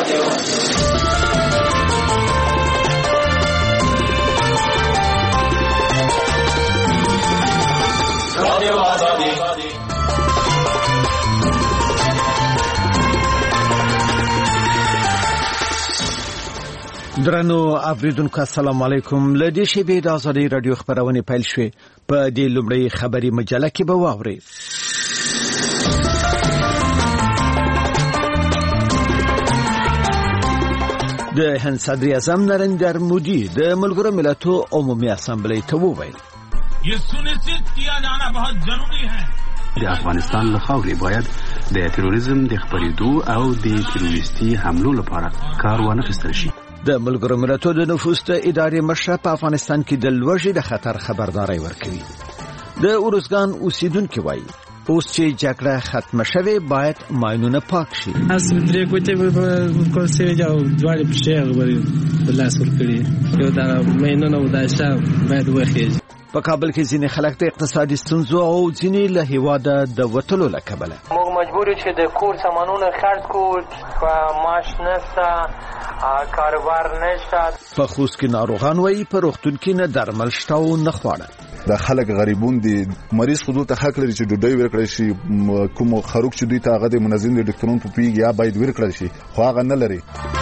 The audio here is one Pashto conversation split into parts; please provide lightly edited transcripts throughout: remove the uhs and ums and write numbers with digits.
درنو اوریدونکو السلام علیکم. له دې شیبې د ازادي رادیو خبرونه پیل شوې. په دې لومړی خبري مجله کې به واورئ. د هند صدر اعظم نریندر مودي د ملګرو ملتونو عمومي اسامبلې ته وویل ये सुनिश्चित किया जाना बहुत जरूरी है د افغانستان له خاورې باید د تروریزم د خپرېدو او د تروریستي حملو لپاره کار وانخیستل شي. د ملګرو ملتونو د نفوذ ادارې مشر په افغانستان کې د لوږې د خطر خبرداري ورکوي. د اورزګان اوسیدونکو وایي اوس چې جګړه ختمه شوه باید ماینونه پاک شي. اصل درې کوټې په کورسې جاو دوړې په شی غوړي بلاس ور کړی یو دا ماینونه وداشته باید وخیږي. په کابل کې ځینې خلک د اقتصادي ستونزو او ځینې له هیواده د وټلو لکبله موږ مجبور یو چې د کور سامانونه خرڅ کړو و معاش نشته کاروبار نشته. په خوست کې ناروغان وایي په روغتون کې نه درمل شته او نه خواړه. د خلک غریبون دي مریض خودو ته حق لري چې ډوډۍ ورکړي شي. کوم خروق چې دوی ته هغه د منظم د ډاکټرونو په پیګ یا باید ورکړي شي خو هغه نه لري.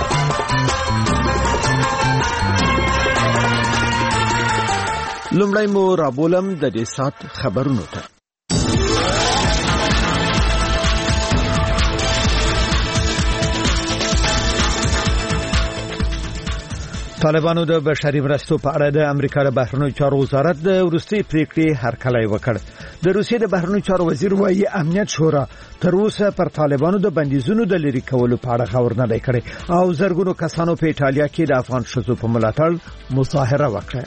لومړی مو رابولم د دې سات خبرونو ته. طالبانو د بشري مرستو په اړه د امریکا د بهرنیو چارو وزارت د وروستي پریکړې هرکلی وکړ. د روسیې د بهرنیو چارو وزیر وایي امنیت شورا تر اوسه پر طالبانو د بندیزونو د لرې کولو په اړه خبر نه دی کړی او زرګونو کسانو په ایټالیا کې د افغان ښځو په ملاتړ مظاهره وکړه.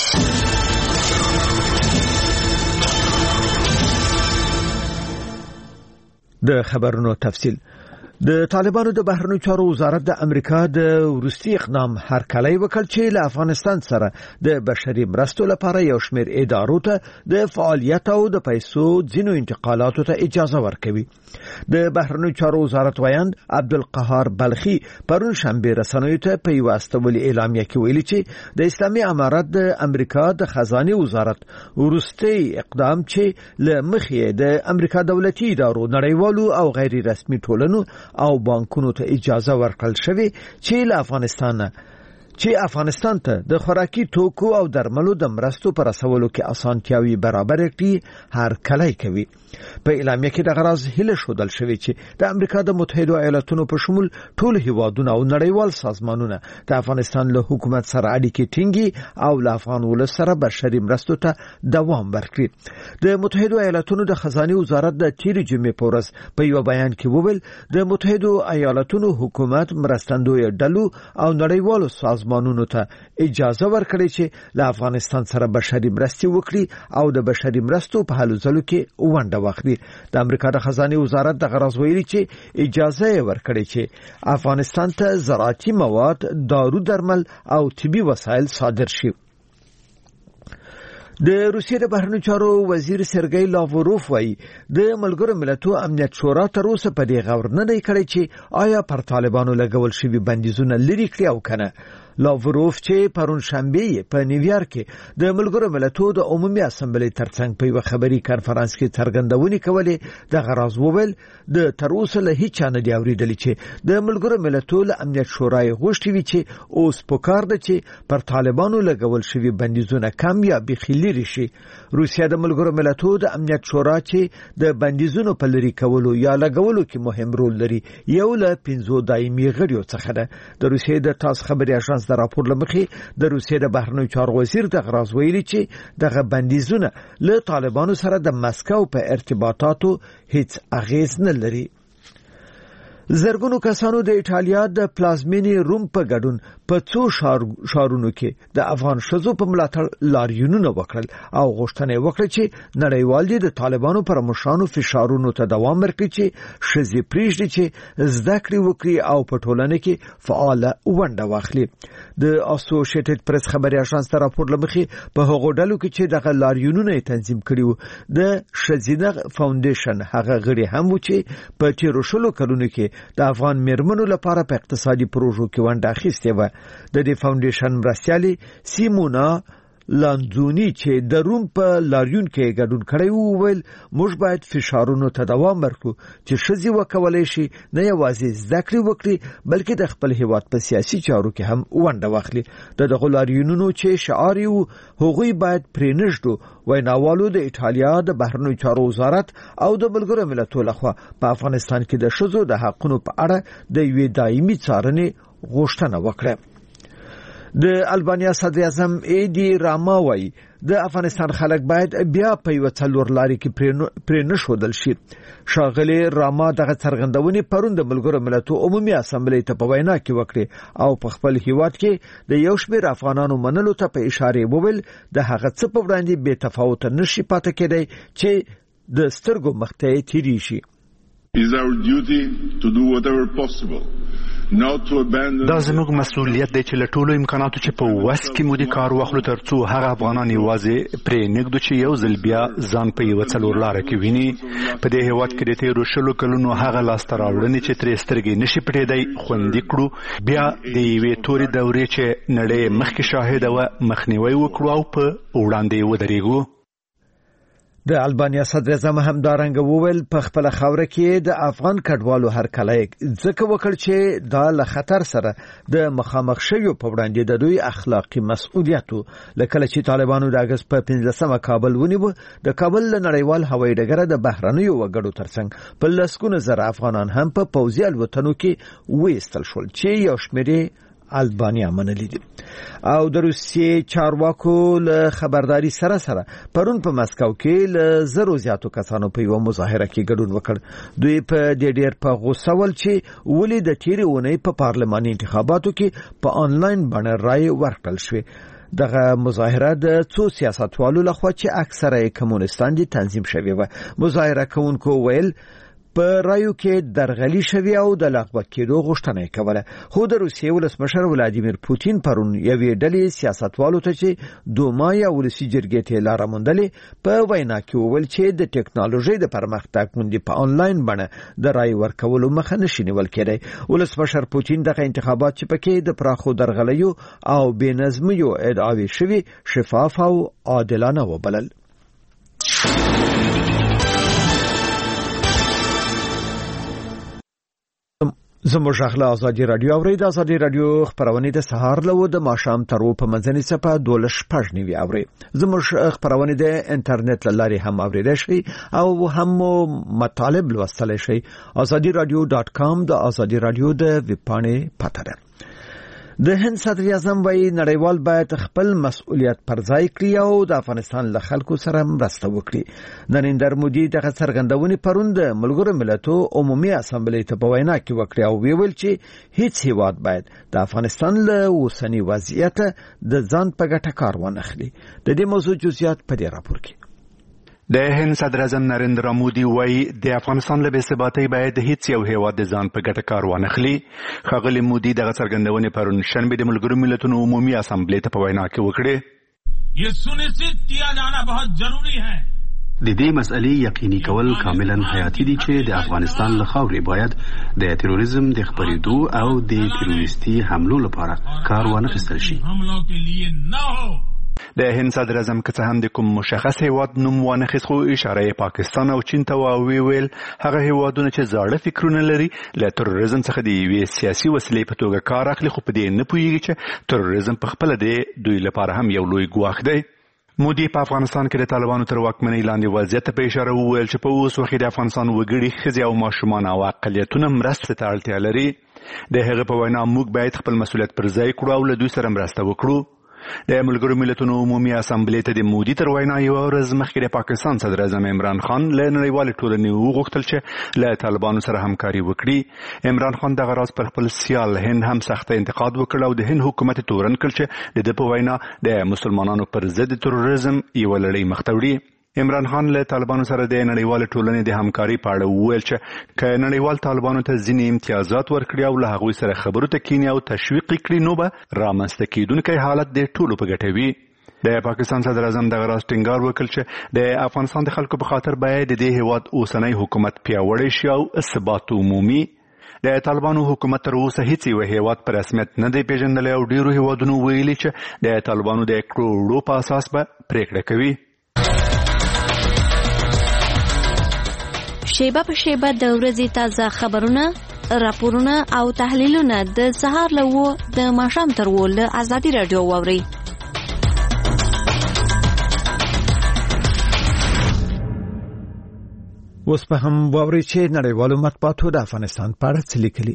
د خبرونو تفصیل. د طالبانو د بهرنیو چارو وزارت د امریکا د وروستي اقدام هرکلی وکړ چې له افغانستان سره د بشري مرستو لپاره یو شمېر ادارو ته د فعالیت او د پیسو ځینو انتقالاتو ته اجازه ورکوي. د بهرنیو چارو وزارت وایند عبدالقهار بلخي پرون شنبه رسنیو ته په یو استولي اعلامیه کې ویلي چې د اسلامي امارات د امریکا د خزانه وزارت وروستي اقدام چې له مخې د امریکا دولتي ادارو نړیوالو او غیر رسمي ټولنو او بانکونو ته اجازه ورکړل شوې چې افغانستان ته د خوراکي توکو او درملو د مرستو پر رسولو کې اسانتیاوي برابر کړي هرکلی کوي. په اعلامیه کې د غرض هله شودل شوې چې د امریکا د متحده ایالاتونو په شمول ټول هیوادونه او نړیوال سازمانونه د افغانستان له حکومت سره اړیکې ټینګي او له افغان ولس سره بشري مرستو ته دوام ورکړي. د متحده ایالاتونو د خزانه وزارت د تیر جمعې په ورځ په یو بیان کې وویل د متحده ایالاتونو حکومت مرستندوی ډلو او نړیوالو سازمانونو ته اجازه ورکړي چې له افغانستان سره بشري مرستې وکړي او د بشري مرستو په هلو ځلو کې ونډه واخلي. د امریکا د خزانه وزارت د غرض ویلي چې اجازه ورکړي چې افغانستان ته زراعتي مواد، دارو درمل او طبي وسایل صادر شي. د روسیې د بهرنیو چارو وزیر سرګی لاوروف وایي د ملګرو ملتونو امنیت شورا تر اوسه په دې غور نه دی کړی چې آیا پر طالبانو لګول شوي بندیزونه لرې کړي او کنه. لاوروف چې پرون شنبه په نیویارک کې د ملګرو ملتونو د عمومي اسامبلې ترڅنګ په یو خبري کانفرنس کې څرګندونې کولې د غرض وویل د تر اوسه له هیڅ نه دی اوریدلی چې د ملګرو ملتونو امنیت شورا غوښتي وي چې اوس پکار ده چې پر طالبانو لګول شوي بندیزونه کم یا بخیلي شي. روسیا د ملګرو ملتونو د امنیت شورا چې د بندیزونو په لري کولو یا لګولو کې مهم رول لري یو له 15 دایمي غړیو څخه ده. د روسیې د تاس خبري اژانس د راپور لمخې د روسیې د بهرنیو چارو وزیر د غرض ویلي چې دغه بندیزونه له طالبانو سره د مسکو په ارتباطاتو هیڅ اغیز نه لري. زرګونو کسانو د ایټالیا د پلازمینې روم په ګډون په څو شارونو کې د افغان ښځو په ملاتړ لاریونونه وکړل او غوښتنه وکړه چې نړیوال دي د طالبانو پر مشرانو فشارونو ته دوام ورکړي چې ښځې پریږدي چې زده کړې وکړي او په ټولنه کې فعال ونډه واخلي. د اسوسییټډ پریس خبري اژانس ته راپور لمخې په هغو ډلو کې چې دغه لاریونونه تنظیم کړي وو د ښځینه فاونډیشن هغه غړي هم و چې په تیرو شلو کلونو کې د افغان میرمنو لپاره په اقتصادي پروژو کې ونډه اخیستې و. د دې فاونډیشن مرستیالي سیمونا لانزونی چې د روم په لاریون کې ګډون کړی وو ویل موږ باید فشارونو ته دوام ورکړو چې ښځې وکولای شي نه یوازې زده کړې وکړي بلکې د خپل هیواد په سیاسي چارو کې هم ونډه واخلي. دغه لاریونونو چې شعار یو هغوی باید پرې نږدو ویناوالو د ایټالیا د بهرنیو چارو وزارت او د ملګرو ملتونو لخوا په افغانستان کې د ښځو د حقوقو په اړه د یوې دایمي څارنې غوښتنه وکړه. د البانیا صدر اعظم ایدی راما وایي د افغانستان خلک باید بیا په یو څلور لارې کې پرې نشودل شي. ښاغلي راما دغه څرګندونې پرون د ملګرو ملتونو عمومي اسامبلې ته په وینا کې وکړې او په خپل هیواد کې د یو شمېر افغانانو منلو ته په اشاره وویل د هغه څه په وړاندې بې تفاوت نشي پاتې کېدی چې د سترګو مخته تیری شي. It is our duty to do whatever possible. دا زموږ مسؤلیت دی چې له ټولو امکاناتو چې په وس کې مو د کار واخلو ترڅو هغه افغانان یوازې پرې نږدو چې یو ځل بیا ځان په یو څلور لاره کې ویني. په دې هیواد کې د تیرو 20 کلونو هغه لاسته راوړنې چې ترې سترګې نشي پټېدای خوندي کړو بیا د یوې تورې دورې چې نړۍ مخکې شاهده و مخنیوي وکړو او په وړاندې ودرېږو. د البانیا صدر اعظم همدارنګه وویل په خپل خاوره کې د افغان کډوالو هرکلی ځکه وکړ چې دا له خطر سره د مخامخ شویو په وړاندې د دوی اخلاقی مسؤلیت لکه چې طالبانو د اگست په 15 کابل ونیو. د کابل نړیوال هوایي ډګر د بهرنیو وګړو ترڅنګ په لسګونه زره افغانان هم په پوځي الوتنو کې وېستل شول چې یو شمېر البانیا منلي دي. او د روسیې چارواکو له خبرداري سره پرون په مسکو کې له زرو زیاتو کسانو په یو مظاهره کې ګډون وکړ. دوی په ډېر په غوسه ول چې ولې د تیرې اونۍ په پارلماني انتخاباتو کې په آنلاین بڼه رای ورکړل شوې. دغه مظاهره د څو سیاستوالو لخوا چې اکثره کمونستان دي تنظیم شوې و. مظاهره کوونکو ویل په رایو کې درغلي شوی او د لغوه کېدو غوښتنه کوله. خو د روسیې ولسمشر ولادیمیر پوتین پرون یوې ډلې سیاستوالو ته چې دوما یا ولسي جرګې ته لار موندلې په وینا کې وویل چې د ټکنالوژي د پرمختګ غوندي په آنلاین بڼه د رای ورکولو مخه نشي نیول کېدای. ولسمشر پوتین دغه انتخابات چې پکې د پراخو درغلیو او بې نظمیو ادعاوې شوي شفاف او عادلانه وبلل. زموږ اخلا ازادي رادیو اورید. ازادي رادیو خبرونه د سهار له د ماښام تر په منځني صفه 12:15 اوري. زموږ خبرونه د انټرنیټ لاري هم اوریدل شي او هم مطالب لوستل شي. azadiradio.com د ازادي رادیو د ویبپاڼې پته ده. د هند صدر اعظم وايي نړیوال باید خپل مسؤلیت پر ځای کړي او د افغانستان له خلکو سره مرسته وکړي. نریندر مودي دغه څرګندونې پرون د ملګرو ملتونو عمومي اسامبلې ته په وینا کې وکړه او ویل چې هیڅ هیواد باید د افغانستان له اوسنی وضعیت د ځان په ګټه کار ونخلي. د دې موضوع جزئیات په دې راپور کې. د هند صدر اعظم نریندر مودي وایي د افغانستان له بېثباتۍ باید هیڅ یو هیواد د ځان په ګټه کار وانخلي. ښاغلي مودي دغه څرګندونې پرون شنبه د ملګرو ملتونو عمومي اسامبلې ته په وینا کې وکړې. یہ سنشچت کیا جانا بہت ضروری ہے. د دې مسئلې یقیني کول کاملا حیاتي دي چې د افغانستان له خاورې باید د تروریزم د خپرېدو او د تروریستي حملو لپاره کار وانخیستل شي. حملوں کے لیے نہ ہو. د هند صدر اعظم که څه هم د کوم مشخص هیواد نوم وانخیست خو اشاره پاکستان او چین ته ویل هغه هیوادونه چې زاړه فکرونه لري له تروریزم څخه د یوې سیاسي وسیلې په توګه کار اخلي خو په دې نه پوهیږي چې تروریزم په خپل د دوی لپاره هم یو لوی ګواښ دی. مودي په افغانستان کې د طالبانو تر واکمنۍ لاندې وضعیت په اشاره وویل چې په اوس وخت د افغانستان وګړي ښځې او ماشومان او اقلیتونه مرستې ته اړتیا لري. د هغه په وینا موږ باید خپل مسؤلیت پر ځای کړو او له دوی سره مرسته وکړو. د ملګرو ملتونو عمومي اسامبلې ته د مودي تر وینا یو ورځ مخکې د پاکستان صدر اعظم عمران خان له نړیوالې ټولنې وغوښتل چې له طالبانو سره همکاري وکړي. عمران خان دغه راز پر خپل سیال هند هم سخت انتقاد وکړ او د هند حکومت تورن کړ چې د په وینا د مسلمانانو پر ضد تروریزم یو لړۍ مخ ته وړي. عمران خان له طالبانو سره د نړیوال ټولنې د همکاري په اړه وویل چې که نړیوال طالبانو ته ځینې امتیازات ورکړي او له هغوی سره خبرو ته کینی او تشویق کړي نو به رامنځته کیدونکی حالت د ټولو په ګټه وي. د پاکستان صدر اعظم دغه راز ټینګار وکړ چې د افغانستان د خلکو په خاطر باید د دې هیواد اوسنی حکومت پیاوړی شي او ثبات عمومي. د طالبانو حکومت تر اوسه هیڅ یو هیواد په رسمیت نه دی پیژندلی او ډیرو هیوادونو ویلي چې د طالبانو د کړوړو په اساس به پریکړه کوي. شیبه په شیبه د ورځې تازه خبرونه، راپورونه او تحلیلونه د سهار له 9 د ماښام تر 10 له ازادي راډیو واورئ. اوس په هم واورئ چې نړیوالو مطبوعاتو د افغانستان په اړه څه لیکلي.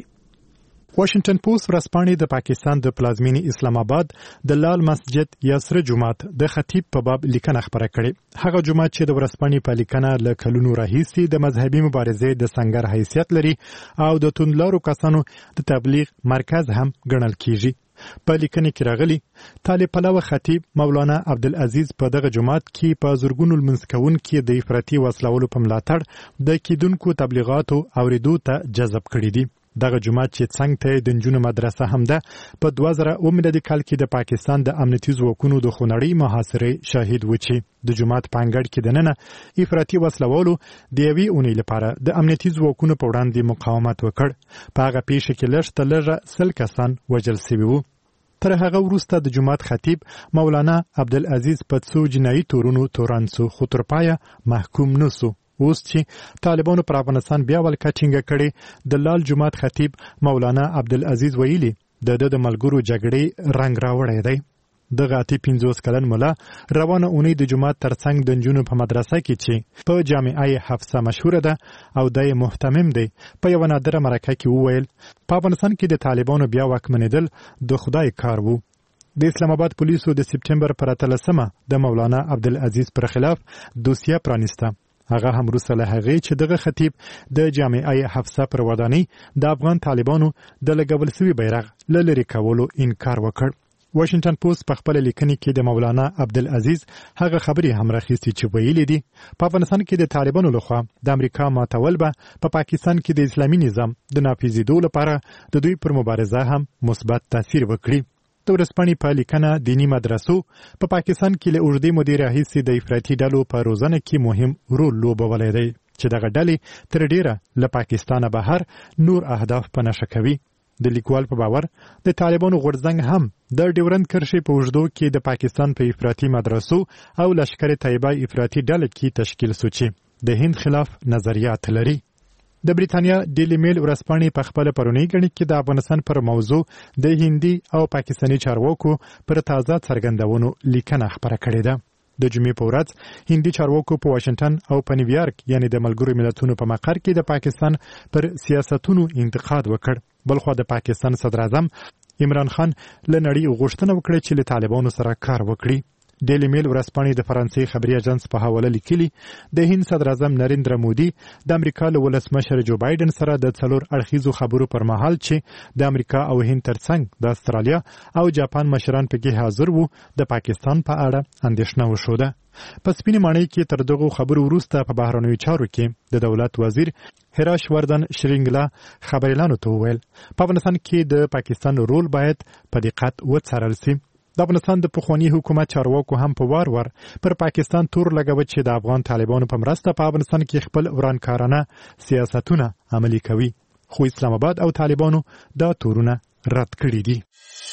واشنگټن پوسټ ورځپاڼې د پاکستان د پلازمینې اسلام آباد د لال مسجد یا سره جومات د خطیب په باب لیکنه خبره کړې. هغه جومات چې د ورځپاڼې په لیکنه له کلونو راهیسې د مذهبي مبارزې د سنگر حیثیت لري او د توندلارو کسانو د تبلیغ مرکز هم ګڼل کیږي. په لیکنه کې راغلي طالب پلوه خطیب مولانا عبدالعزیز په دغه جومات کې په زورګونو لمونځ کوونکي د افراطي وسلوالو په ملاتړ د کیدونکو تبلیغاتو اوریدو ته جذب کړي دي. دغه جومات چې څنګه ته د نجونو مدرسه هم ده په 2000 میلادي کال کې د پاکستان د امنیتي ځواکونو د خونړۍ محاصرې شاهد و چې د جومات په انګړ کې دننه افراطي وسلوالو د یوې اونۍ لپاره د امنیتي ځواکونو په وړاندې مقاومت وکړ. په هغه پیښه کې لږ تر لږه 100 کسان وژل شوي وو. تر هغه وروسته د جومات خطیب مولانا عبدالعزیز په څو جنایي تورونو تورن سو خو تر پایه محکوم نسو. اوس چې طالبانو پر افغانستان بیا ولکه ټینګه کړې، د لال جومات خطیب مولانا عبدالعزیز ویلي د ملګرو جګړې رنګ راوړی دی. دغه 50 کلن مولا روانه اونۍ د جومات ترڅنګ د نجونو په مدرسه کې چې په جامعه حفصه مشهوره ده او د محتمم دی په یو نادره مرکه کې وویل په افغانستان کې د طالبانو بیا واکمنېدل د خدای کار وو. د اسلام آباد پولیسو د سپټمبر پر 13 د مولانا عبدالعزیز پر خلاف دوسیه پرانیسته. هغه هم وروسته له هغې چې دغه خطیب د جامعه حفصه پر ودانۍ د افغان طالبانو د لګول شوي بیرغ له لرې کولو انکار وکړ. واشنگټن پوسټ په خپل لیکنه کې د مولانا عبدالعزیز هغه خبرې هم راخیستې چې ویلي دي په افغانستان کې د طالبانو لخوا د امریکا ماتول به په پاکستان کې د اسلامي نظام د نافذېدو لپاره د دوی پر مبارزه هم مثبت تاثیر وکړي. د ورځپاڼې په لیکنه دینی مدرسو په پاکستان کې له اوږدې مودې راهیسې د افراطي ډلو په روزنه کې مهم رول لوبولی دی چې دغه ډلې تر ډیره له پاکستانه بهر نور اهداف په نښه کوي. د لیکوال په باور د طالبانو غورځنګ هم د ډیورند کرښې په اوږدو کې د پاکستان په افراطي مدرسو او لشکر طیبه افراطي ډله کې تشکیل شو چې د هند خلاف نظریات لري. د بریتانیا ډیلی میل ورځپاڼې په خپل پرونی غړي کې د افغانستان پر موضوع د هندي او پاکستاني چارواکو پر تازه څرګندونو لیکنه خبره کړې ده. د جمعې په ورځ هندي چارواکو په واشنگټن او په نیویارک یعنی د ملګرو ملتونو په مقر کې د پاکستان پر سیاستونو انتقاد وکړ. بلخو د پاکستان صدر اعظم عمران خان له نړۍ غوښتنه وکړه چې له طالبانو سره کار وکړي. ډیلی میل ورځپاڼې د فرانسې خبري اژانس په حواله لیکلي د هند صدر اعظم نریندرا مودي د امریکا له ولسمشر جو بایدن سره د 4 اړخیزو خبرو پر مهال چې د امریکا او هند ترڅنګ د استرالیا او جاپان مشران پکې حاضر وو د پاکستان په اړه اندېښنه وشوده. په سپینې ماڼۍ کې تر دغه خبرو وروسته په بهرنیو چارو کې د دولت وزیر هراش وردن شرینګلا خبريالانو ته وویل په افغانستان کې د پاکستان رول باید په دقت وڅارل شي. د افغانستان د پخوانی حکومت چارواکو هم په وار پر پاکستان تور لګوي چې د افغان طالبانو په مرسته په افغانستان کې خپل ورانکارانه سیاستونه عملي کوي، خو اسلام آباد او طالبانو دا تورونه رد کړي دي.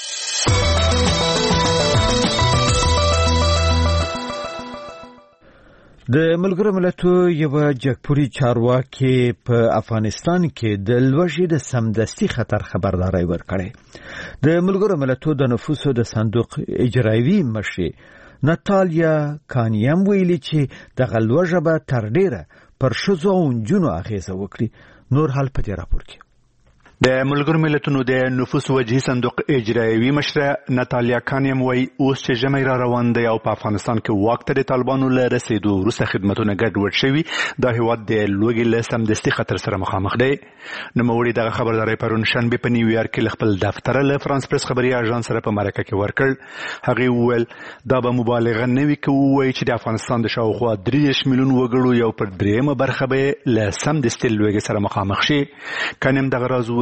د ملګرو ملتونو یو جګپوري چارواکي په افغانستان کې د لوږې د سمدستي خطر خبرداري ورکړې. د ملګرو ملتونو د نفوسو د صندوق اجرایوي مشر ناتالیا کانیم ویلي چې د لوږه به تر ډیره پر ښځو او نجونو اغیزه وکړي. نور حال په دې راپور کې د ملګرو ملتونو د نفوس وجهي صندوق اجرایوي مشره ناتالیا کانیم وایي اوس چې ژمی را روان دی او په افغانستان کې واک ته د طالبانو له رسېدو وروسته خدمتونه ګډوډ شوي، دا هیواد د لوږې له سمدستي خطر سره مخامخ دی. نوموړي دغه خبرداری پرون شنبه په نیویارک کې خپل دفتر له فرانس پریس خبري اژانس سره په مرکه کې ورکړ. هغه وویل دا به مبالغه نه وي که ووایي چې د افغانستان د شاوخوا 30 میلیون وګړو یو پر 3 برخه به له سمدستي لوږې سره مخامخ شي. کانیم دغه راز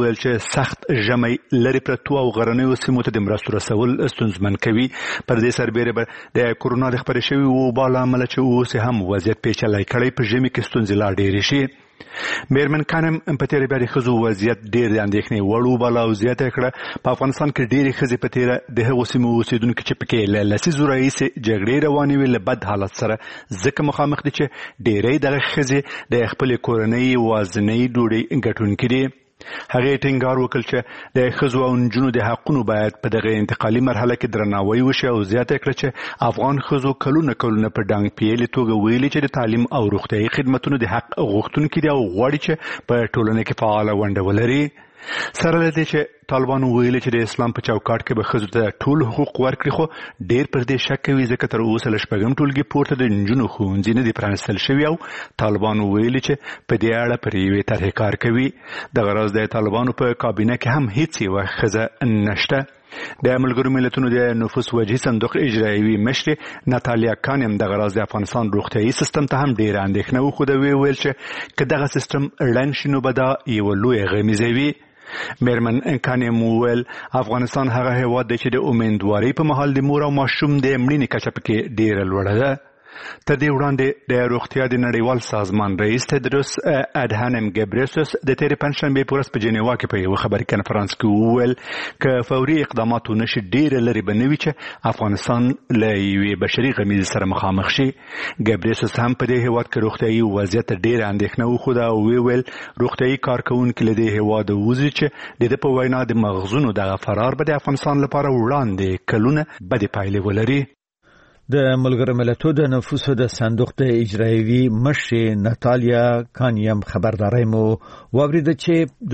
ویل چې سخت ژمی لري پرتو او غرنیو سیمو ته د مرستو رسول ستونزمن کوي. پر دې سربېره د کورونا د خپرې شوي وبا له امله چې اوس هم وضعیت پیچلی کړی په ژمي کې ستونزې لا ډېرې شي. میرمن خانم په تیره بیا د ښځو وضعیت ډېر د اندېښنې وړ وباله او زیاته کړه په افغانستان کې ډېرې ښځې په تیره د هغو سیمو اوسېدونکي چې پکې له لسیزو راهیسې جګړې روانې وې له بد حالت سره ځکه مخامخ دي چې ډېری دغه ښځې د خپلې کورنۍ وازنۍ ډوډۍ ګټونکي دي. هغې ټینګار وکړ چې د ښځو او نجونو د حقونو باید په دغه انتقالي مرحله کې درناوی وشي او زیاته کړه چې افغان ښځو کلونه په ډنګ پیلې توګه ویلي چې د تعلیم او روغتیايي خدمتونو د حق غوښتونکي دي او غواړي چې په ټولنه کې فعاله ونډه ولري. سره له دې چې طالبانو ویلي چې د اسلام په چوکاټ کې به ښځو ته ټول حقوق ورکړي خو ډېر پر دې شک کوي ځکه تر اوسه له شپږم ټولګي پورته د نجونو ښوونځي نه دي پرانیستل شوي او طالبانو ویلي چې په دې اړه پر یوې طرحې کار کوي. دغه راز د طالبانو په کابینه کې هم هیڅ یوه ښځه نشته. د ملګرو ملتونو د نفوس وجهي صندوق اجرایوي مشرې ناتالیا کان هم دغه راز د افغانستان روغتیايي سیستم ته هم ډېره اندېښنه وښوده. ویل چې که دغه سیستم ړنګ شي نو به دا یوه لویه غمیزه وي. میرمن کانیم وویل افغانستان هغه هیواد دی چې د امیندوارۍ په مهال د مور او ماشوم د مړینې کچه پکې ډېره لوړه ده. تر دې وړاندې د روغتیا د نړیوال سازمان رئیس تدروس ادهانم ګبریسوس د تېرې پنجشنبې په ورځ په جنیوا کې په یوه خبري کنفرانس کې وویل که فوري اقدامات ونه شي ډېره لرې به نه وي چې افغانستان له یوې بشري غمیزې سره مخامخ شي. ګبریسوس هم په دې هیواد کې روغتیايي وضعیت ډېره اندېښنه وښوده او ویل روغتیايي کارکوونکي له دې هیواده وځي چې د ده په وینا د مغزونو دغه فرار به د افغانستان لپاره وړاندې کلونه بدې پایلې ولري. د ملګرو ملتونو د نفوسو د صندوق د اجرایوي مشرې ناتالیا کانیم خبرداري مو واوریده چې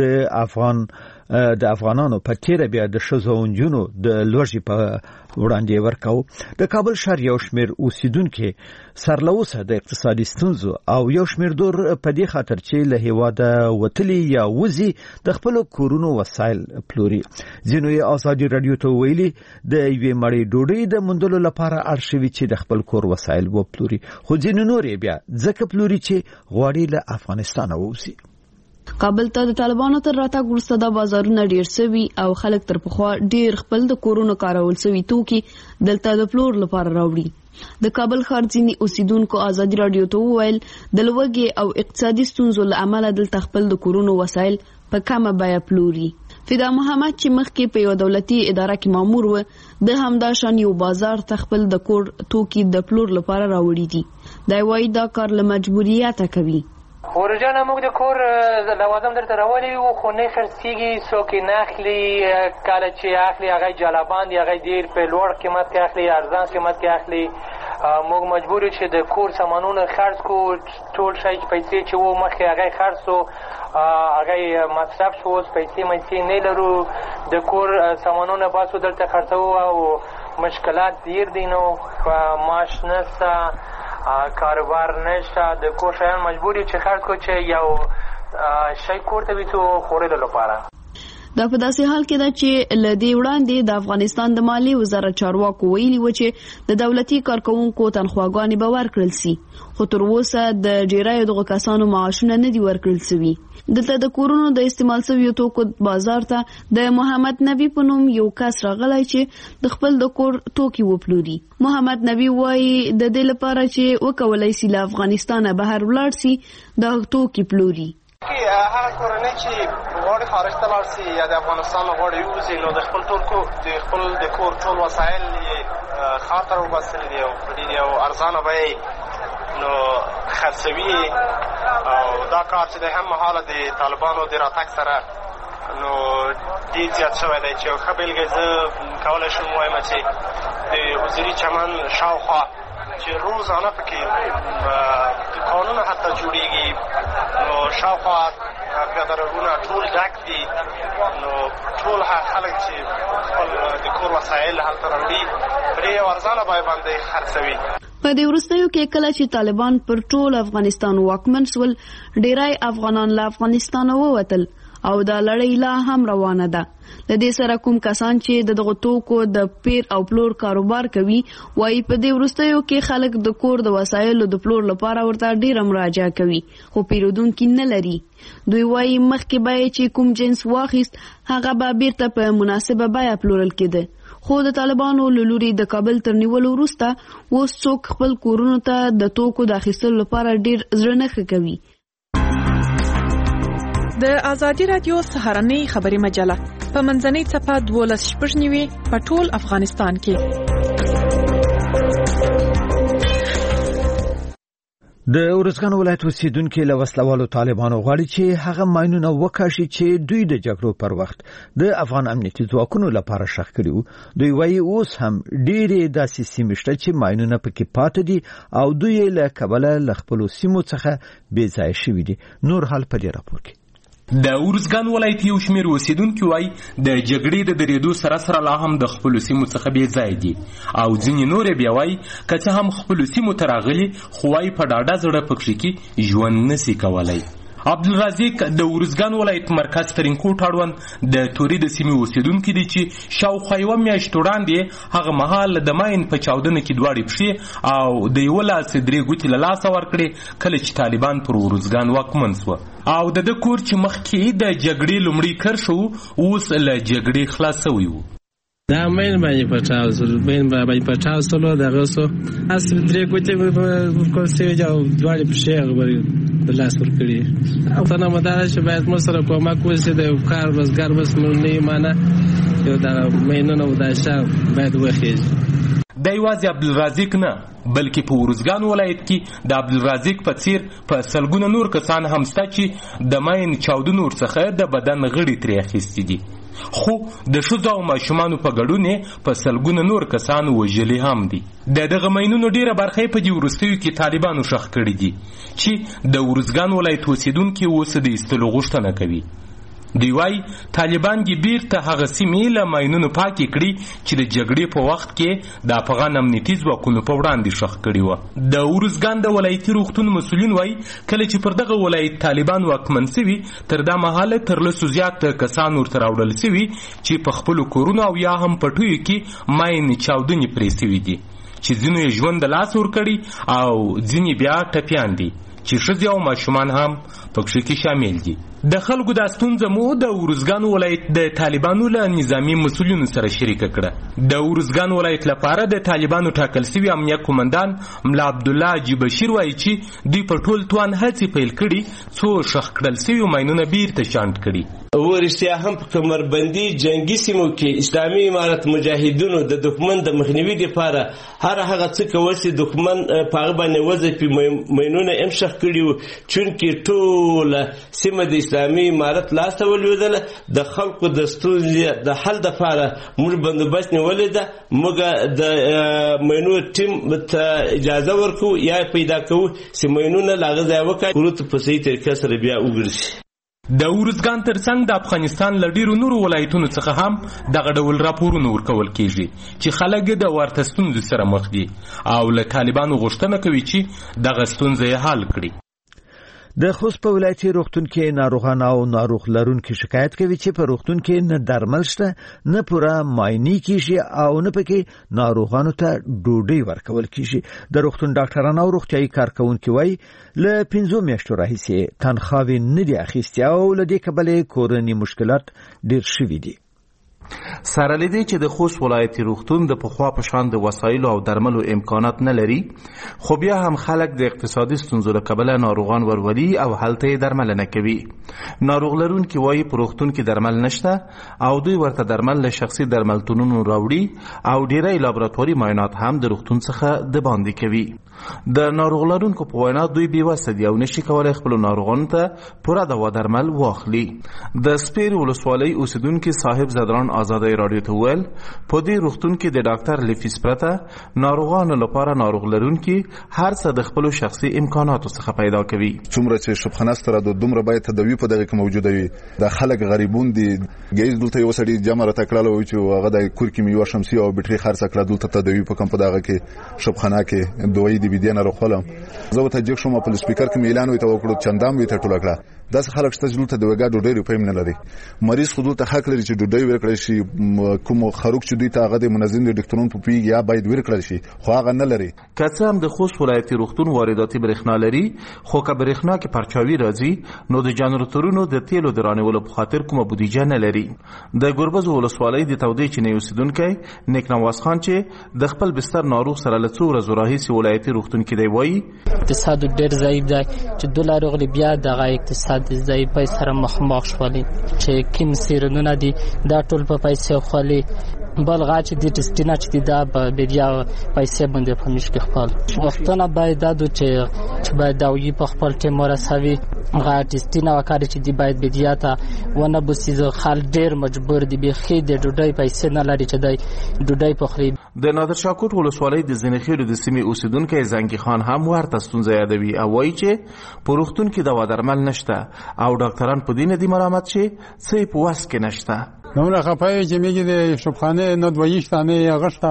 د افغانانو په تیره بیا د ښځو او نجونو د لوږې په وړاندې ورکاو. د کابل ښار یو شمېر اوسیدونکي سرلوسه د اقتصادي ستونزو او یو شمېر دور په دې خاطر چې له هیواده وتلي یا وځي د خپلو کورونو وسایل پلوري. ځینو یې ازادي راډیو ته ویلي د یوې مړۍ ډوډۍ د موندلو لپاره اړ شوي چې د خپل کور وسایل وپلوري خو ځینې نور یې بیا ځکه پلوري چې غواړي له افغانستانه ووځي. کابل ته د طالبانو تر راتګ وروسته د بازارونه ډیر سوي او خلک تر پخوا ډیر خپل د کورونو کارول سوي توکي دلته د پلور لپاره راوړي. د کابل ښار ځینې اوسیدونکو ازادي راډیو ته وویل د لوږې او اقتصادي ستونزو له امله دلته خپل د کورونو وسایل په کمه بیه پلوري. فدا محمد چې مخکې په یو دولتي اداره کې مامور و د همدا شان یو بازار ته خپل د کور توکي د پلور لپاره راوړي دي. دا وایي دا کار له مجبوریته کوي. ورجانه موږ د کور لوازم درته راولي وو خو نه خرڅېږي څوک یې نه اخلي. کله چې اخلي هغه جلبان دي هغه ډېر په لوړ قیمت کې اخلي ارزان قیمت کې اخلي. موږ مجبور یو چې د کور سامانونه خرڅ کړو. ټول شی پیسې چې وو مخکې هغه خرڅو هغه مصرف شو. اوس پیسې نه لرو د کور سامانونه باسو دلته خرڅو او مشکلات ډېر دي. نو معاش نشته کاروبار نشته د کور شیان مجبور یو چې خرڅ کړو چې یو شی کور ته ویسو خوړلو لپاره. دا په داسې حال کې ده چې له دې وړاندې د افغانستان د مالیې وزارت چارواکو ویلي و چې د دولتي کارکوونکو تنخواګانې به ورکړل سي خو تر اوسه د ډیرایو دغه کسانو معاشونه نه دي ورکړل سوي. دلته د کورونو د استعمال شویو توکو بازار ته د محمد نبی په نوم یو کس راغلی چې د خپل د کور توکي وپلوري. محمد نبی وایي د دې لپاره چې وکولای سي له افغانستانه بهر ولاړ سي د توکي پلوري. هغه کورنۍ چې غواړي خارج ته لاړ سي یا د افغانستان غواړي ووځي نو د خپل د کور ټول وسایل یې ښار ته راوباسلي دي او په ډېرې ارزانه بیې نو خرڅوي. او دا کار چې دی هم مهاله د طالبانو د راتګ سره نو ډېر زیات شوی دی چې یو ښه بېلګه زه کولی شم ووایم چې د حضوري چمن شاوخوا چې روزانه پکې دکانونه حتی جوړېږي نو شاوخوا پیاده روونه ټول ډک دي. نو ټول خلک چې خپل د کور وسایل هلته راوړي په ډېر ارزانه بیه باندې خرڅوي. په دې وروستیو کې کله چې طالبان پر ټول افغانستان واکمن شول ډیری افغانان له افغانستانه ووتل او دا لړۍ لا هم روانه ده. د دې سره کوم کسان چې دغه توکو د پیر او پلور کاروبار کوي وایي په دې وروستیو کې خلک د کور د وسایلو د پلور لپاره ورته ډیره مراجعه کوي خو پیرودونکي نه لري. دوی وایي مخکې به چې کوم جنس واخیست هغه به بیرته په مناسبه بیه پلورل کېده، خو د طالبانو له لوري د کابل تر نیولو وروسته اوس څوک خپل کورونو ته د توکو د اخیستلو لپاره ډیر زړه نه ښه کوي. د آزادي رادیو سهارنۍ خبري مجله په منځنۍ څپه 12:09 په ټول افغانستان کې. د ارزګان ولایت اوسیدونکو له وسلوالو طالبانو غواړي چې هغه ماینونه وکاشي چې دوی د جګړو پر وخت د افغان امنیتي ځواکونو لپاره شخ کړیو. دوی وایي اوس هم ډېرې داسې سیمې شته چې ماینونه پکې پاتې دي او دوی له کبله له خپلو سیمو څخه بې ځایه شوي دي. نور حال په دې راپور کې. د ارزګان ولایت یو شمېر اوسیدونکي وایي د جګړې د درېدو سره لا هم د خپلو سیمو څخه بې ځایه دي او ځینې نورې بیا وایي که څه هم خپلو سیمو ته راغلي خو وایي په ډاډه زړه پکښې کې ژوند نسي کولی. عبدالرزاق د ارزګان ولایت مرکز ترینکوټ اړوند د توري د سیمې اوسیدونکي دي چې شاوخوا یوه میاشت وړاندې هغه مهال د ماین په چاودنه کې دواړې پښې او د یوه لاس 3 ګوتې له لاسه ورکړې کله چې طالبان پر ارزګان واکمن سوه او د ده کور چې مخکې د جګړې لومړی کرښه و اوس له جګړې خلاص سوی و. دا مین باندې پټاو سلو دغه سو اس 3 ګوتې په کوستي جو دواړې پښې غوړي د لاس ورکړي او څنګه مدار چې باید مو سره کومک وشي د کار بسګر بس نه معنی یو دا مینونه وداشه باید وخیږي. د یوازې عبدالرزاق نه بلکې په ارزګان ولایت کې د عبدالرزاق په څیر په سلګونه نور کسان هم شته چې د ماین چاودنو ورڅخه د بدن غړي ترې اخیستي دي، خو د ښځو او ماشومانو په ګډون په سلګونه نور کسان وژلي هم دي. د دغه ماینونو ډیره برخه په دې وروستیو کې طالبانو شخ کړي دي چې د ارزګان ولایت اوسیدونکي اوس د ایستلو غوښتنه کوي. دوی وایي طالبان دې بیرته هغه سیمې له ماینونو پاکې کړي چې د جګړې په وخت کې د افغان امنیتي ځواکونو په وړاندې شخ کړي وه. د ارزګان د ولایتي روغتون مسؤلین وایي کله چې پر دغه ولایت طالبان واکمن سوي تر دا مهاله تر 100 زیات کسان ورته راوړل سوي چې په خپلو کورونو او یا هم پټیو کې ماین چاودنې پرې سوي دي چې ځینو یې ژوند د لاس ورکړي او ځینې بیا ټپیان دي چې ښځې او ماشومان هم پکښې کې شامل دي. د خلکو دا ستونزه مو د ارزګان ولایت د طالبانو له نظامی مسؤلینو سره شریکه کړه. د ارزګان ولایت لپاره د طالبانو ټاکل سوي امنیه قومندان ملا عبدالله حاجي بشیر وایي چې دوی په ټول توان هڅې پیل کړي څو شخ کړل سوي ماینونه بیرته شانډ کړي. ورشتیا هم په کمربندي جنگي سیمو کې اسلامي امارت مجاهدینو د دښمن د مخنیوي لپاره هر هغه څه کول چې دښمن په هغه باندې وځي ماینونه هم شخ کړي چونکې ټوله سیمه د اسلامي امارت لاسته ولوېدله. د خلکو د ستونزې د حل دپاره موږ بندوبست نیولې ده، موږ د ماینو ټیم ته اجازه ورکوو یا پیدا کوو چې ماینونه له هغه ځایه وکړي وروسته په صحیح طریقه سره بیا وګرځي. د ارزګان ترڅنګ د افغانستان له ډیرو نورو ولایتونو څخه هم دغه ډول راپورونه ورکول کیږي چې خلک د ورته ستونزو سره مخ دي او له طالبانو غوښتنه کوي چې دغه ستونزه یې حل کړي. د خوست په ولایتي روغتون کې ناروغان او ناروغ لرونکي شکایت کوي چې په روغتون کې نه درمل شته، نه پوره معاینې کیږي او نه پکې ناروغانو ته ډوډۍ ورکول کیږي. د روغتون ډاکټران او روغتیايي کارکونکي وایي له 5 میاشتو راهیسې تنخواوې نه دي اخیستې او له دې کبله کورني مشکلات ډیر شوي دي. سره لیدي چې د خوست ولایتي روغتون د پخوا په شان د وسایلو او درملو امکانات نه لري، خو بیا هم خلک د اقتصادي ستونزو له کبله ناروغان ورولي او هلته درملنه کوي. ناروغ لرونکي وایي په روغتون کې درمل نشته او دوی ورته درمل له شخصي درملتونونو راوړي او ډیری لابراتواري معاینات هم د روغتون څخه د باندې کوي. د ناروغ لرونکو په وینا دوی بېوسه دي او نشي کولی خپلو ناروغانو ته پوره دوا درمل واخلي. د سپیر ولسوالۍ اوسیدونکي صاحب زدران آزادۍ رادیو ته وویل په دې روغتون کې د ډاکټر لیفیس پرته ناروغانو لپاره ناروغ لرونکي هر څه د خپلو شخصي امکاناتو څخه پیدا کوي. څومره چې شبخانه ستره د دومره باید تداوی په دغه کې موجوده وي. د خلک غریبون دي ګیز دلته یو سړي جمع را تکړه وي چې هغه د کور کې میوه شمسي او بټري خرڅ کړه دلته تداوی په کم په دغه کې شبخانه کې دوی دی بيدینه راخلم. زه ته جګ شوم په سپیکر کې اعلان وي ته وکړو چندام وي ته ټوله کړه داس خلک شته چې دلته د وګړو ډېر روپۍ نه لري. مریض خو دلته حق لري چې ډوډۍ ورکړي شي، کوم خروق چې دوی ته هغه د منظم د ډاکټرونو په پیګ یا باید ورکړي شي، خو هغه نه لري. که څه هم د خوست ولایتي روغتون وارداتي برېښنا لري، خو که برېښنا کې پرچاوي راځي نو د جنراتورونو د تیلو د رانیولو په خاطر کومه بودیجه نه لري. د ګوربز ولسوالۍ د تودې چینې اوسیدونکی نیک نواز خان چې د خپل بستر ناروغ سره له څو ورځو راهیسې ولایتي روغتون کې دی وایي اقتصاد ډېر ضعیف دی چې دلار غلي بیا دغه اقتصاد ضعیفۍ سره مخ شولې چې کوم سیرونه دي دا ټول په پیسې خولي بلغه چې د ټسټینا چې دا بیا پیسې باندې په مشکل خپل وختونه باید دادو چې باید داوی په خپل ټیم ورسوي غا ټسټینا وکړي چې دی باید بیا ته ونه بوسي خال ډېر مجبور دي به خې د ډوډۍ پیسې نه لري چې دی ډوډۍ پخري. د نادر شاه کوټ ولسوالۍ د زنخیلو د سیمې اوسیدونکو زنګي خان هم ورته ستونزه یادوي او وایي چې په روغتون کې دوا درمل نشته او ډاکټران په دې نه دي مرامت شي څه په واس کې نشته. نمونه خپای چې میګي د شپخانه نه دویشتانه غشته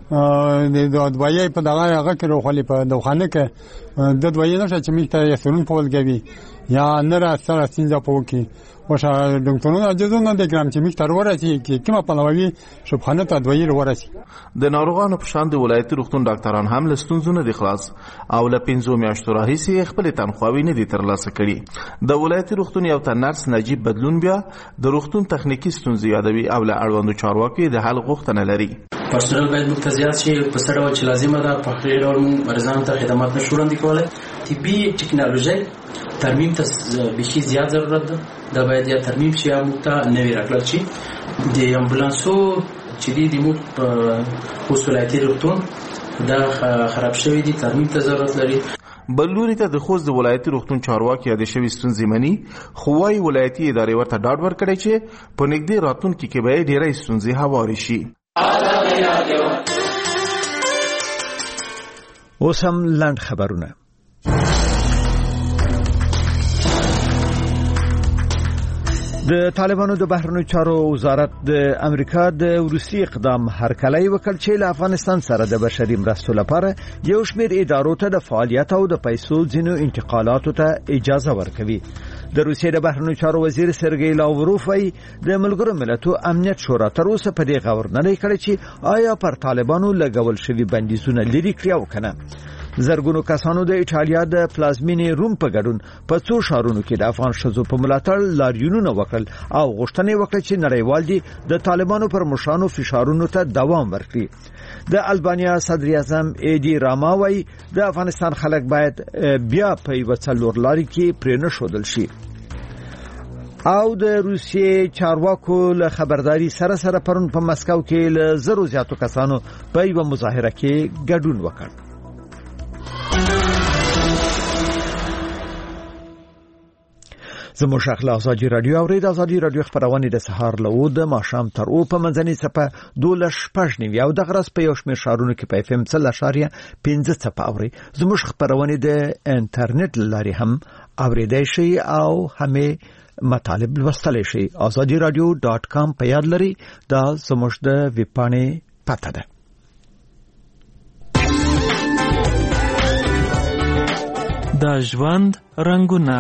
د دویې په دغه هغه کې روخلي په دوخانه کې د دویې نشه چې میته یسرون په ولګوي یا نه را سره سینځه پوکي وشه ډاکټرونو اجازه د ګرام چې میته ورسي کې کومه پلوي شپخانه ته دویې ورسي. د ناروغانو په شان د ولایتي روغتون ډاکټران هم له ستونزو نه دي خلاص او له 5 میاشتو راهیسې خپل تنخواوي نه دي ترلاسه کړي. د ولایتي روغتون یو تنرس نجیب بدلون بیا د روغتون تخنیکی ستونزې یادوي او له اړوندو چارواکي د حل غوښتنه لري. پرسنل باید موږ ته زیات شي په سره او چې لازمه ده په هغه ډول مریضانو ته خدمات نشو وړاندې کولای. طبي ټکنالوژي ترمیم ته بشي زیات ضرورت ده. دا باید یا ترمیم شي یا موږ ته نوې راکړل شي. د امبولانسو چې دی موږ په ولایتي روغتون دا خراب شوی دي، ترمیم ته ضرورت لري. بلوري ته د خوست د ولایتي روغتون چارواکي د شوي ستونزې مني، خو وايي ولایتي ادارې ورته ډاډ ورکړی چې په نږدې راتلونکي کې به ډېرې ستونزې هوارې شي. اوس هم لنډ خبرونه. د طالبانو د بهرنیو چارو وزارت د امریکا د روسي اقدام هرکلی وکړ چې له افغانستان سره د بشري مرستو لپاره یو شمېر ادارو ته د فعالیت او د پیسو ځینو انتقالاتو ته اجازه ورکوي. د روسیې د بهرنیو چارو وزیر سرګی لاوروف وايي د ملګرو ملتونو امنیت شورا تر اوسه په دې غور نه کړی چې آیا پر طالبانو لګول شوي بندیزونه لري کړی او کنه. زرګونو کسانو د ایټالیا د پلازمینې روم په ګډون په څو ښارونو کې د افغان ښځو په ملاتړ لاریونونه وکړل او غوښتنه وکړه چې نړیوال دي د طالبانو پر مشرانو فشارونو ته دوام ورکړي. د البانیا صدر اعظم ایدی راما وايي د افغانستان خلک باید بیا په یو څلور لاري کې پرې نه ښودل شي. او د روسیې چارواکو له خبرداري سره پرون په مسکو کې له زرو زیاتو کسانو په یو مظاهره کې ګډون وکړ. زموږ اخلاق ازادي رادیو اورید ازادي رادیو خبرونه د سهار له د ماښام تر او په منځنۍ صفه 12:15 او د غرس په یو شمېر شهرونو کې په FM 3.15 صفه اوري. زموږ خبرونه د انټرنیټ لاري هم اوریدای شي او همې مطالب لوستلی شي. azadiradio.com په یاد لري دا زموږ د ویب پاڼې پته ده. د ژوند رنگونه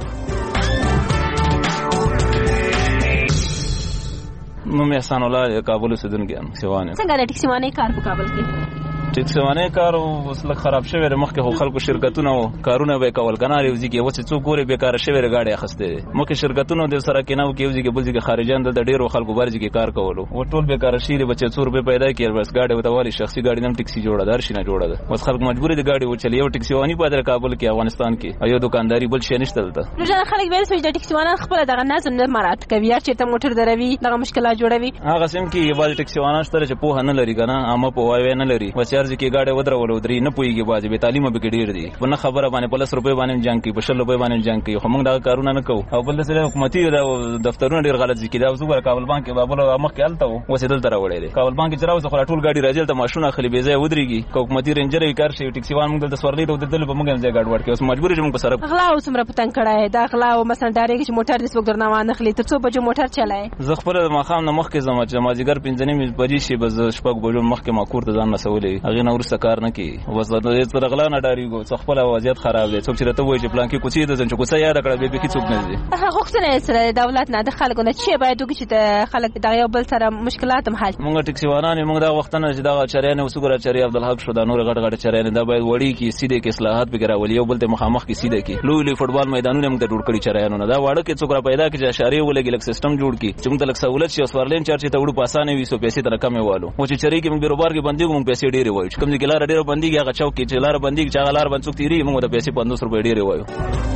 نوم احسان الله کابل اوسیدونکی یم. سیوانه څنګه د ټکسیوانه کار په کابل کې؟ ټکسیوانه کار اوس لږ خراب شوی دی. مخکې خو خلکو شرکتونه او کارونه به کول کنه ریوزي کې اوس څو ګوري بیکاره شوی غاډي اخسته. مخکې شرکتونه د سره کې نو کې یوزي کې بلځي کې خارجان د ډیرو خلکو برځي کې کار کولو او ټول بیکاره شي بچي 100 روپے پیدا کړي بس غاډي وتاوالي شخصي غاډي نم ټکسي جوړه دار شي نه جوړه ده. اوس خلک مجبور دي غاډي وچلی یو ټکسیواني په در کابل کې افغانستان کې ایو دکانداري بل شي نشته دلته. نو ځکه خلک به سوچ د ټکسیوانه خپل دغه نظم نه مراد کوي چې ته موټر دروي دغه مشکلات جوړوي. هغه سم کې یوازې ټکسیوانه شته چې په نه لري کنه اما په وای نه لري وسارځ کې غاډي ودرول ودري نه پويږي باځي به تعلیم به ډیر دي ونه خبره باندې 50 روپے باندې جنگ کوي 50 روپے باندې جنگ کوي خو موږ دا کارونه نه کوو. او بل څه حکومتي دفترونه ډیر غلط ذکر دا وسو کابل بانک کې بابل مخ کې الته وسیدل تر وړي دي کابل بانک چې راوځه خو ټول غاډي راځي ته ماشونه خلی به ځای ودرېږي حکومتي رینجر یې کار شي ټکسیوان موږ د سورلې ته ودل په موږ ځای غاډ ورکې اوس مجبور یې موږ په سره غلا او سمره پتن کړه دا غلا او مثلا ډایرکټ چې موټر دې وګ درنه وانه خلی تر څو بجو موټر چلای زه خپل ماخام نه مخ کې زما چې مازیګر 15 بجې شي بز شپږ بجو مخ کې ما کور ته ځان نسولې هغه نه ورسته کار نه کوي وزن د رغلا نه ډاریږي څو خپل وضعیت خراب دی څوک چې ته وایي چې پلان کې کوڅې د ځنچ کوڅه یاد کړه به کې څوک نه دي هغه غوښتنه سره دولت نه د خلکو نه چې باید وګړي چې خلک د یو بل سره مشکلات هم حل مونږ ټیکسي وانان مونږ دا وختونه چې دا چریان وسګره چری عبدالحق شو دا نور غټ غټ چریان دا باید وړي کې سیده کې اصلاحات وګرا ولې یو بل ته مخامخ کې سیده کې لوی فوټبال میدانونه موږ ته جوړ کړی چریانونه دا واړه کې څوک را پیدا کې چې اشاره ولګي لک سیستم جوړ کی چې موږ ته لک سہولت شي سوارلین چارج ته وړو پاسانه وي سو پیسې تر کمه والو او چې چری کې موږ بیروبار کې بندي موږ پیسې ډېرې وایو کوم ځای کې لار ډېر بندي هغه چوک کې چې لار بندي چې هغه لار بند څوک تیری موږ ته پیسې 500 روپے ډېرې وایو